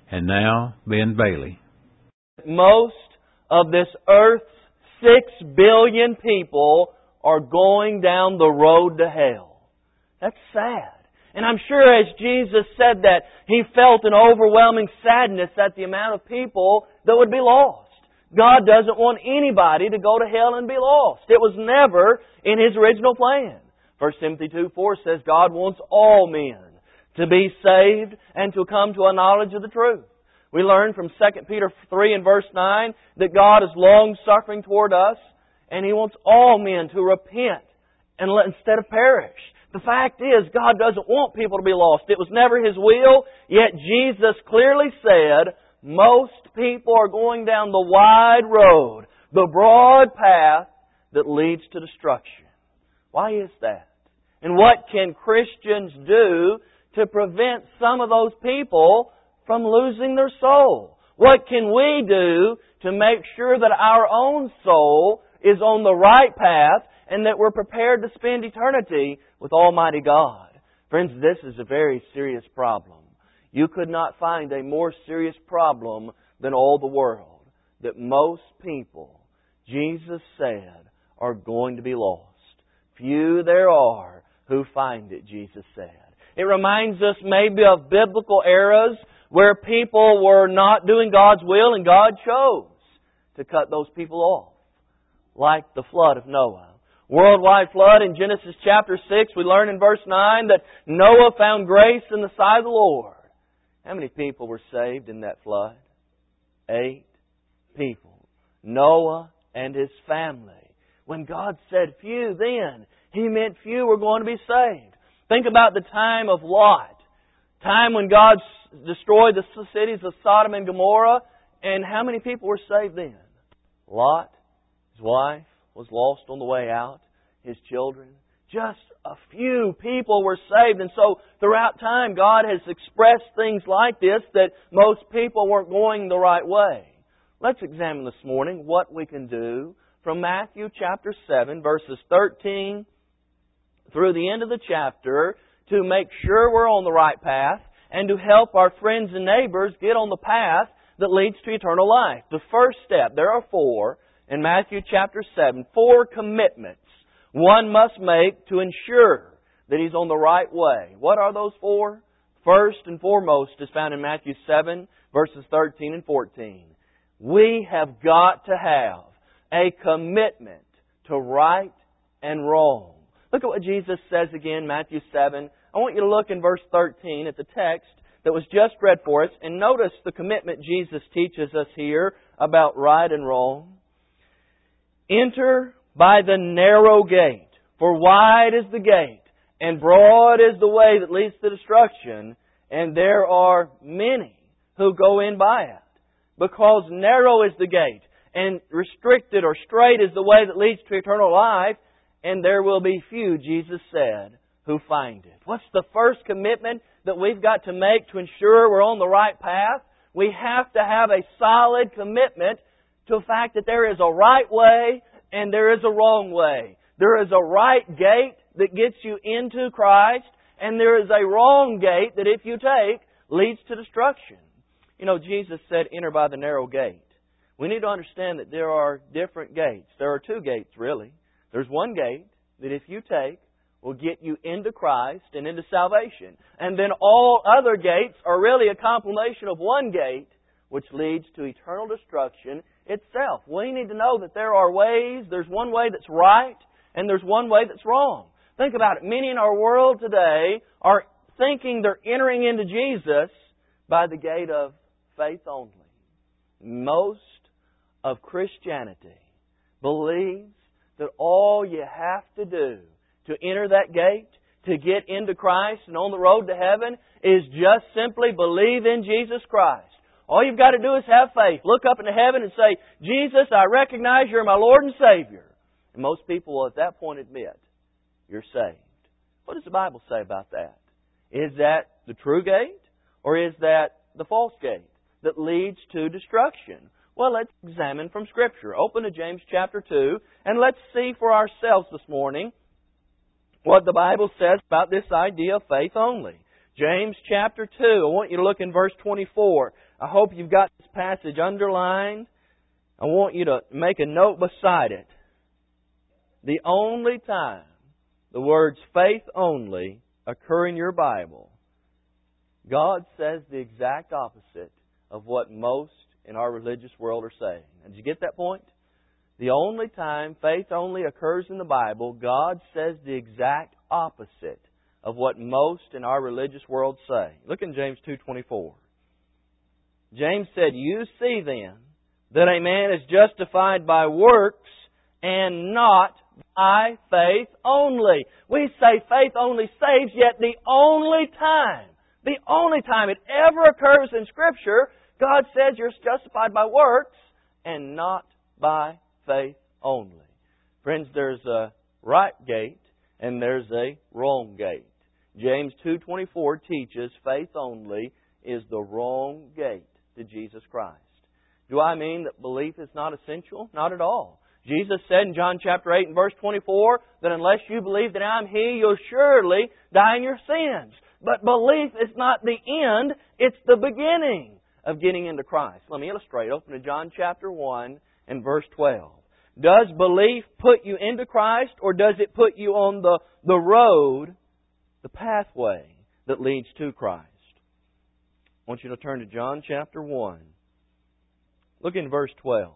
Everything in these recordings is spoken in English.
And now, Ben Bailey. Most of this earth's 6 billion people are going down the road to hell. That's sad. And I'm sure as Jesus said that, He felt an overwhelming sadness at the amount of people that would be lost. God doesn't want anybody to go to hell and be lost. It was never in His original plan. 1 Timothy 2:4 says God wants all men to be saved and to come to a knowledge of the truth. We learn from 2 Peter 3 and verse 9 that God is long-suffering toward us and He wants all men to repent and instead of perish. The fact is, God doesn't want people to be lost. It was never His will, yet Jesus clearly said, most people are going down the wide road, the broad path that leads to destruction. Why is that? And what can Christians do to prevent some of those people from losing their soul? What can we do to make sure that our own soul is on the right path and that we're prepared to spend eternity with Almighty God? Friends, this is a very serious problem. You could not find a more serious problem than all the world. That most people, Jesus said, are going to be lost. Few there are who find it, Jesus said. It reminds us maybe of biblical eras where people were not doing God's will and God chose to cut those people off. Like the flood of Noah. Worldwide flood in Genesis chapter 6, we learn in verse 9 that Noah found grace in the sight of the Lord. How many people were saved in that flood? 8 people. Noah and his family. When God said few then, He meant few were going to be saved. Think about the time of Lot. Time when God destroyed the cities of Sodom and Gomorrah. And how many people were saved then? Lot, his wife, was lost on the way out. His children. Just a few people were saved. And so throughout time, God has expressed things like this, that most people weren't going the right way. Let's examine this morning what we can do from Matthew chapter 7, verses 13 through the end of the chapter to make sure we're on the right path and to help our friends and neighbors get on the path that leads to eternal life. The first step, there are 4 in Matthew chapter 7, 4 commitments one must make to ensure that he's on the right way. What are those 4? First and foremost is found in Matthew 7, verses 13 and 14. We have got to have a commitment to right and wrong. Look at what Jesus says again, Matthew 7. I want you to look in verse 13 at the text that was just read for us, and notice the commitment Jesus teaches us here about right and wrong. Enter by the narrow gate, for wide is the gate, and broad is the way that leads to destruction, and there are many who go in by it. Because narrow is the gate, and restricted or straight is the way that leads to eternal life, and there will be few, Jesus said, who find it. What's the first commitment that we've got to make to ensure we're on the right path? We have to have a solid commitment to the fact that there is a right way and there is a wrong way. There is a right gate that gets you into Christ, and there is a wrong gate that if you take, leads to destruction. You know, Jesus said, enter by the narrow gate. We need to understand that there are different gates. There are 2 gates, really. There's one gate that if you take, will get you into Christ and into salvation. And then all other gates are really a compilation of one gate, which leads to eternal destruction itself. We need to know that there are ways. There's one way that's right, and there's one way that's wrong. Think about it. Many in our world today are thinking they're entering into Jesus by the gate of faith only. Most of Christianity believes that all you have to do to enter that gate, to get into Christ and on the road to heaven, is just simply believe in Jesus Christ. All you've got to do is have faith. Look up into heaven and say, Jesus, I recognize You're my Lord and Savior. And most people will at that point admit, you're saved. What does the Bible say about that? Is that the true gate? Or is that the false gate that leads to destruction? Well, let's examine from Scripture. Open to James chapter 2, and let's see for ourselves this morning what the Bible says about this idea of faith only. James chapter 2, I want you to look in verse 24. I hope you've got this passage underlined. I want you to make a note beside it. The only time the words faith only occur in your Bible, God says the exact opposite of what most in our religious world are saying. Did you get that point? The only time faith only occurs in the Bible, God says the exact opposite of what most in our religious world say. Look in James 2:24. James said, "You see then that a man is justified by works and not by faith only." We say faith only saves, yet the only time it ever occurs in Scripture, God says you're justified by works and not by faith only. Friends, there's a right gate and there's a wrong gate. James 2:24 teaches faith only is the wrong gate to Jesus Christ. Do I mean that belief is not essential? Not at all. Jesus said in John chapter 8 and verse 24 that unless you believe that I'm He, you'll surely die in your sins. But belief is not the end, it's the beginning of getting into Christ. Let me illustrate. Open to John chapter 1 and verse 12. Does belief put you into Christ, or does it put you on the road, the pathway that leads to Christ? I want you to turn to John chapter 1. Look in verse 12.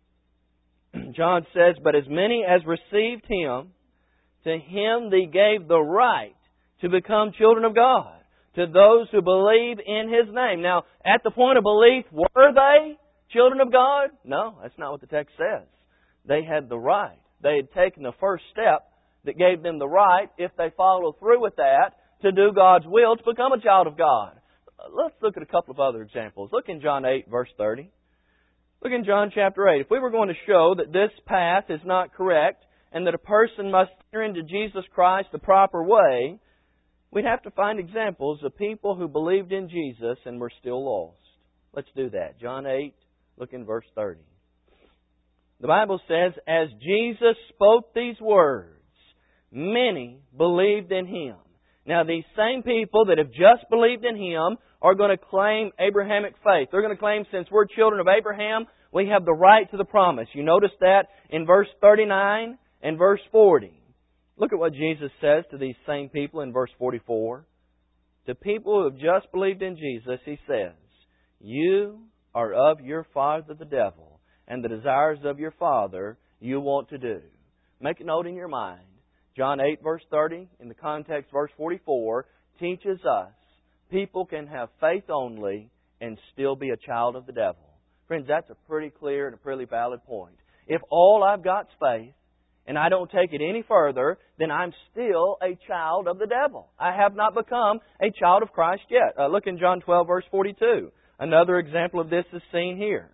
John says, "But as many as received Him, to him He gave the right to become children of God, to those who believe in His name." Now, at the point of belief, were they children of God? No, that's not what the text says. They had the right. They had taken the first step that gave them the right, if they follow through with that, to do God's will, to become a child of God. Let's look at a couple of other examples. Look in John 8, verse 30. Look in John chapter 8. If we were going to show that this path is not correct and that a person must enter into Jesus Christ the proper way, we'd have to find examples of people who believed in Jesus and were still lost. Let's do that. John 8, look in verse 30. The Bible says, "As Jesus spoke these words, many believed in Him." Now, these same people that have just believed in Him are going to claim Abrahamic faith. They're going to claim, since we're children of Abraham, we have the right to the promise. You notice that in verse 39 and verse 40. Look at what Jesus says to these same people in verse 44. To people who have just believed in Jesus, He says, "You are of your father the devil, and the desires of your father you want to do." Make a note in your mind. John 8, verse 30, in the context, verse 44, teaches us people can have faith only and still be a child of the devil. Friends, that's a pretty clear and a pretty valid point. If all I've got is faith, and I don't take it any further, then I'm still a child of the devil. I have not become a child of Christ yet. Look in John 12, verse 42. Another example of this is seen here.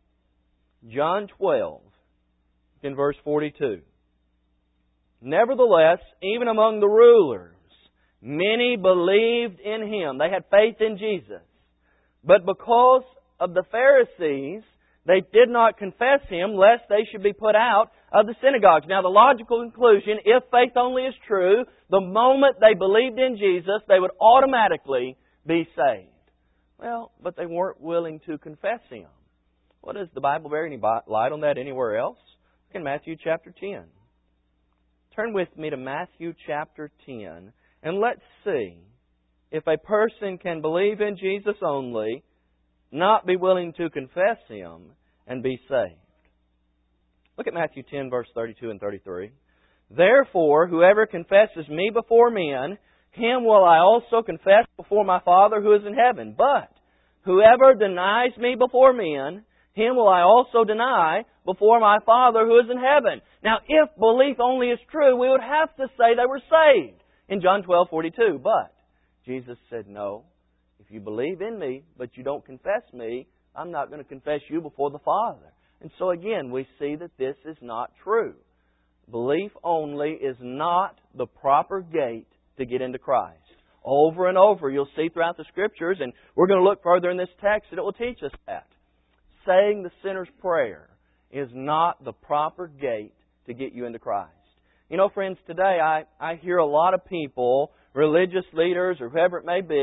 John 12, in verse 42. "Nevertheless, even among the rulers, many believed in Him." They had faith in Jesus. "But because of the Pharisees, they did not confess Him, lest they should be put out of the synagogues." Now, the logical conclusion, if faith only is true, the moment they believed in Jesus, they would automatically be saved. Well, but they weren't willing to confess Him. Well, does the Bible bear any light on that anywhere else? Look in Matthew chapter 10. Turn with me to Matthew chapter 10, and let's see if a person can believe in Jesus only, not be willing to confess Him, and be saved. Look at Matthew 10, verse 32 and 33. "Therefore, whoever confesses Me before men, him will I also confess before My Father who is in heaven. But whoever denies Me before men, him will I also deny before My Father who is in heaven." Now, if belief only is true, we would have to say they were saved in John 12:42. But Jesus said, "No, if you believe in Me, but you don't confess Me, I'm not going to confess you before the Father." And so again, we see that this is not true. Belief only is not the proper gate to get into Christ. Over and over, you'll see throughout the Scriptures, and we're going to look further in this text, and it will teach us that. Saying the sinner's prayer is not the proper gate to get you into Christ. You know, friends, today I hear a lot of people, religious leaders or whoever it may be,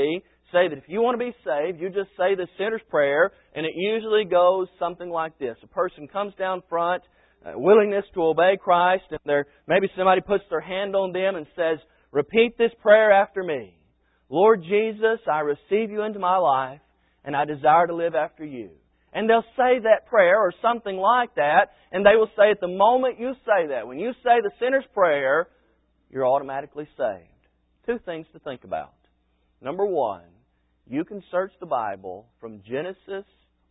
say that if you want to be saved, you just say the sinner's prayer, and it usually goes something like this. A person comes down front, willingness to obey Christ, and maybe somebody puts their hand on them and says, repeat this prayer after me. Lord Jesus, I receive you into my life, and I desire to live after you. And they'll say that prayer or something like that, and they will say at the moment you say that, when you say the sinner's prayer, you're automatically saved. Two things to think about. Number one, you can search the Bible from Genesis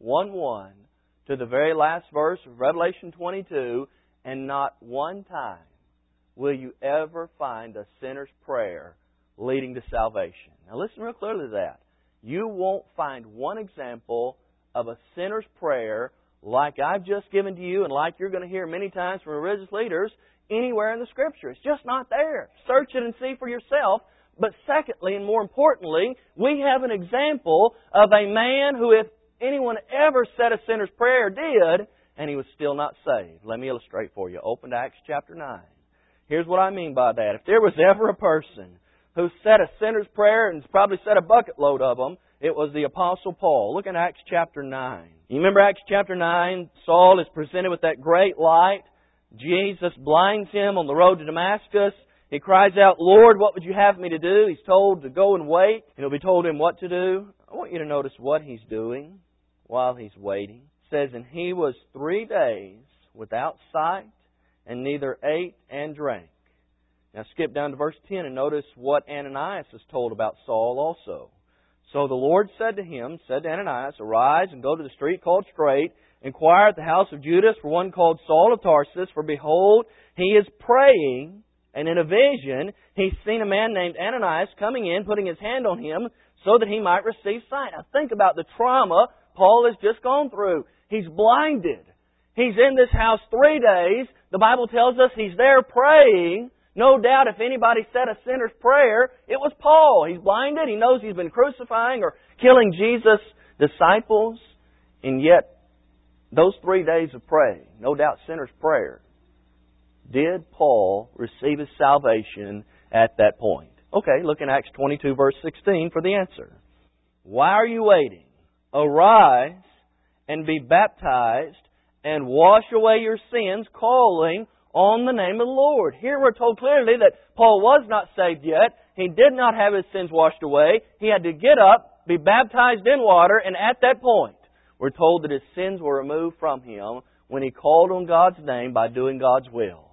1:1 to the very last verse of Revelation 22, and not one time will you ever find a sinner's prayer leading to salvation. Now listen real clearly to that. You won't find one example of a sinner's prayer like I've just given to you and like you're going to hear many times from religious leaders anywhere in the Scripture. It's just not there. Search it and see for yourself. But secondly, and more importantly, we have an example of a man who, if anyone ever said a sinner's prayer, did, and he was still not saved. Let me illustrate for you. Open to Acts chapter 9. Here's what I mean by that. If there was ever a person who said a sinner's prayer, and probably said a bucket load of them, it was the Apostle Paul. Look at Acts chapter 9. You remember Acts chapter 9? Saul is presented with that great light. Jesus blinds him on the road to Damascus. He cries out, Lord, what would you have me to do? He's told to go and wait, and he'll be told him what to do. I want you to notice what he's doing while he's waiting. It says, and he was 3 days without sight, and neither ate and drank. Now skip down to verse 10 and notice what Ananias is told about Saul also. So the Lord said to Ananias, arise and go to the street called Straight, inquire at the house of Judas for one called Saul of Tarsus, for behold, he is praying, and in a vision he's seen a man named Ananias coming in, putting his hand on him, so that he might receive sight. Now think about the trauma Paul has just gone through. He's blinded. He's in this house 3 days. The Bible tells us he's there praying. No doubt if anybody said a sinner's prayer, it was Paul. He's blinded. He knows he's been crucifying or killing Jesus' disciples. And yet, those 3 days of praying, no doubt sinner's prayer, did Paul receive his salvation at that point? Okay, look in Acts 22 verse 16 for the answer. Why are you waiting? Arise and be baptized and wash away your sins, calling on the name of the Lord. Here we're told clearly that Paul was not saved yet. He did not have his sins washed away. He had to get up, be baptized in water, and at that point, we're told that his sins were removed from him when he called on God's name by doing God's will.